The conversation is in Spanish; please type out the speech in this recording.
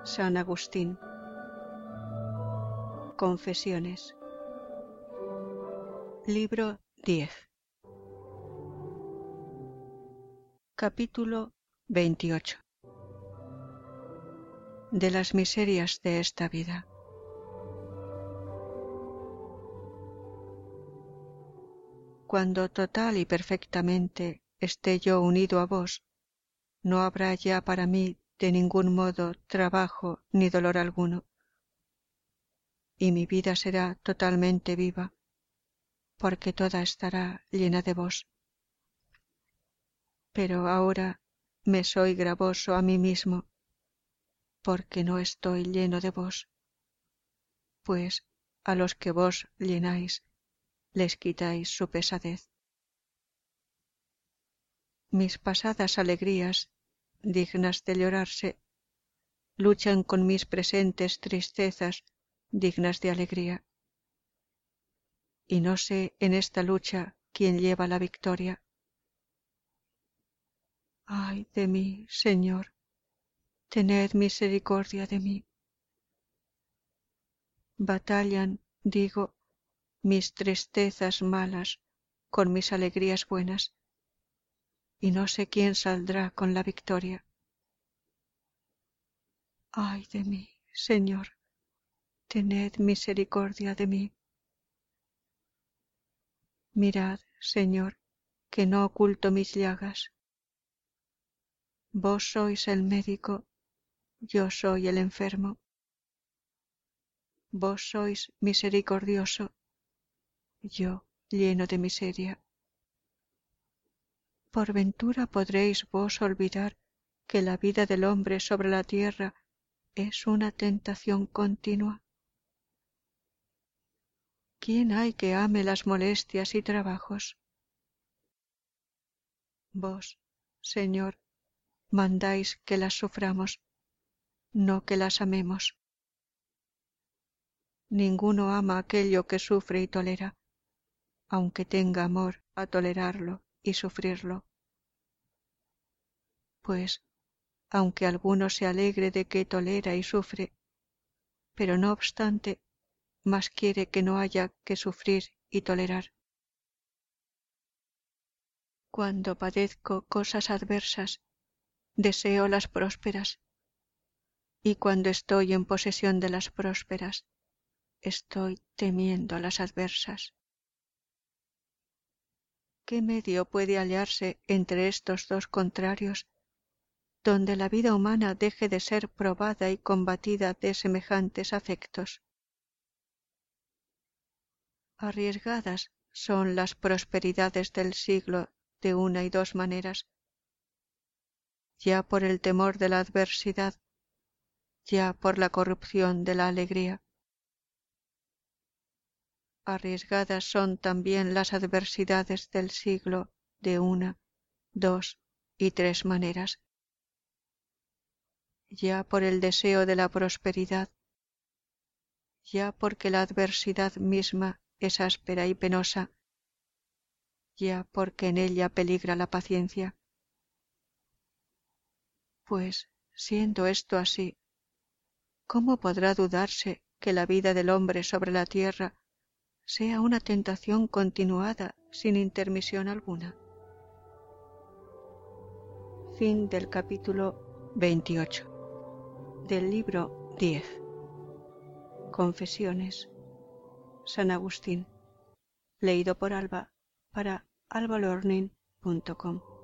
San Agustín. Confesiones. Libro 10. Capítulo 28. De las miserias de esta vida. Cuando total y perfectamente esté yo unido a vos, no habrá ya para mí de ningún modo trabajo ni dolor alguno, y mi vida será totalmente viva, porque toda estará llena de vos. Pero ahora me soy gravoso a mí mismo, porque no estoy lleno de vos, pues a los que vos llenáis les quitáis su pesadez. Mis pasadas alegrías, dignas de llorarse, luchan con mis presentes tristezas, dignas de alegría. Y no sé en esta lucha quién lleva la victoria. Ay de mí, Señor, tened misericordia de mí. Batallan, digo, mis tristezas malas con mis alegrías buenas, y no sé quién saldrá con la victoria. Ay de mí, Señor, tened misericordia de mí. Mirad, Señor, que no oculto mis llagas. Vos sois el médico, yo soy el enfermo. Vos sois misericordioso, yo lleno de miseria. ¿Por ventura podréis vos olvidar que la vida del hombre sobre la tierra es una tentación continua? ¿Quién hay que ame las molestias y trabajos? Vos, Señor, mandáis que las suframos, no que las amemos. Ninguno ama aquello que sufre y tolera, aunque tenga amor a tolerarlo y sufrirlo. Pues, aunque alguno se alegre de que tolera y sufre, pero no obstante, más quiere que no haya que sufrir y tolerar. Cuando padezco cosas adversas, deseo las prósperas, y cuando estoy en posesión de las prósperas, estoy temiendo las adversas. ¿Qué medio puede hallarse entre estos dos contrarios, donde la vida humana deje de ser probada y combatida de semejantes afectos? Arriesgadas son las prosperidades del siglo de una y dos maneras, ya por el temor de la adversidad, ya por la corrupción de la alegría. Arriesgadas son también las adversidades del siglo de una, dos y tres maneras, ya por el deseo de la prosperidad, ya porque la adversidad misma es áspera y penosa, ya porque en ella peligra la paciencia. Pues, siendo esto así, ¿cómo podrá dudarse que la vida del hombre sobre la tierra sea una tentación continuada sin intermisión alguna? Fin del capítulo 28 del libro 10. Confesiones. San Agustín. Leído por Alba para albalornin.com.